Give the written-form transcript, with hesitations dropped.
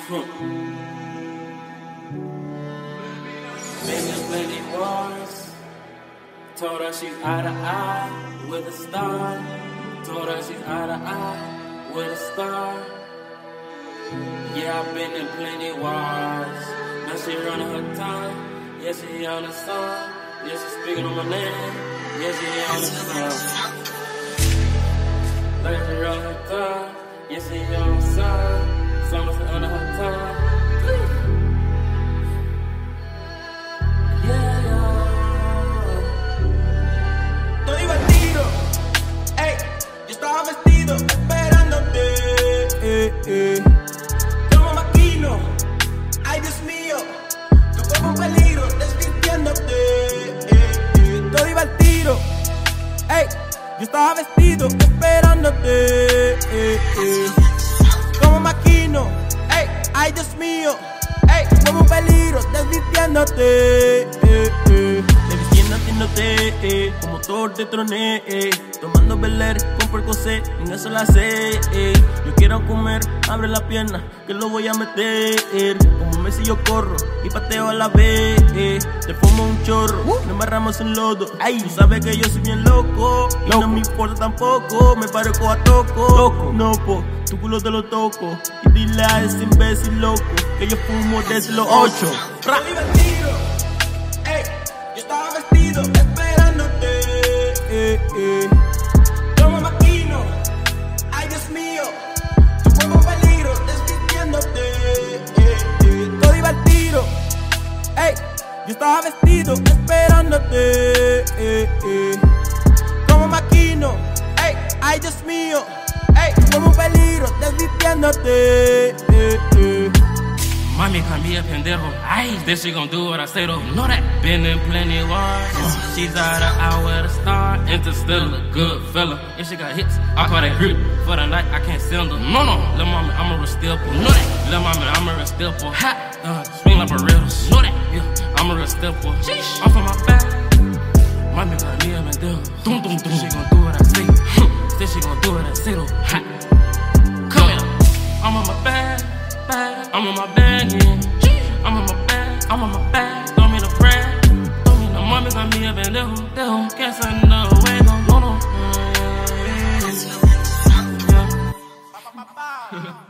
Been in plenty wars. Told her she's eye to eye with a star. Told her she's eye to eye with a star. Yeah, I've been in plenty wars. Now she running her tongue. Yeah, she on the song. Yeah, she speaking on my name. Yeah, she on the song. Like she on her tongue. Yeah, she on the song. Something under her tongue. Estaba vestido esperándote, como maquino, ay Dios mío, tú como un peligro desvistiéndote, todo iba al tiro, yo estaba vestido esperándote, como maquino, ay Dios mío, como un peligro desvistiéndote, como Thor te troné, tomando Bel Air con Percocet, en eso la sé, yo quiero comer, abre la pierna, que lo voy a meter, como Messi yo corro, y pateo a la vez, te fumo un chorro, nos embarramos en lodo, tú sabes que yo soy bien loco, y no me importa tampoco, me parezco a Toco, no po, tu culo te lo toco, y dile a ese imbécil loco, que yo fumo desde los 8. Yo estaba vestido esperándote, como maquino, ay Dios mío, tú como un peligro desvistiéndote, todo iba al tiro, yo estaba vestido esperándote, como maquino, ay Dios mío, como un peligro desvistiéndote, Mami call me a pendejo. Ayy, then she gon' do what I say though. Know that. Been in plenty wars. She's out of eye with a star. Interstellar, good fella. If she got hits, I call that grip. For the night, I can't send her. No. Lil' mama, I'm a real stepper. Know that. Lil' mama, I'm a real stepper. Ha! Swing like a riddles. Know that. Yeah, I'm a real stepper. Off of my back. Mami call me a pendejo. She gon' do what I say. Then she gon' do what I say though. Ha! Come here. I'm on my bag. I'm on my bag, yeah. I'm on my bag. Throw me the bread. Throw me the mommy got me a pendejo. Guess I know where gon' go. Yeah.